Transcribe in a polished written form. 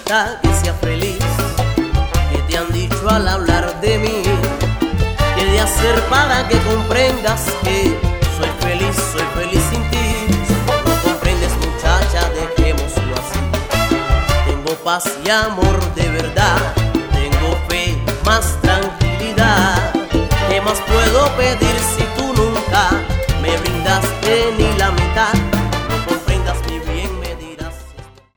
importa que sea feliz? ¿Qué te han dicho al hablar de mí? ¿Qué de hacer para que comprendas que soy feliz sin ti? Si no comprendes, muchacha, dejémoslo así. Tengo paz y amor de verdad, tengo fe, más tranquilidad. ¿Qué más puedo pedir?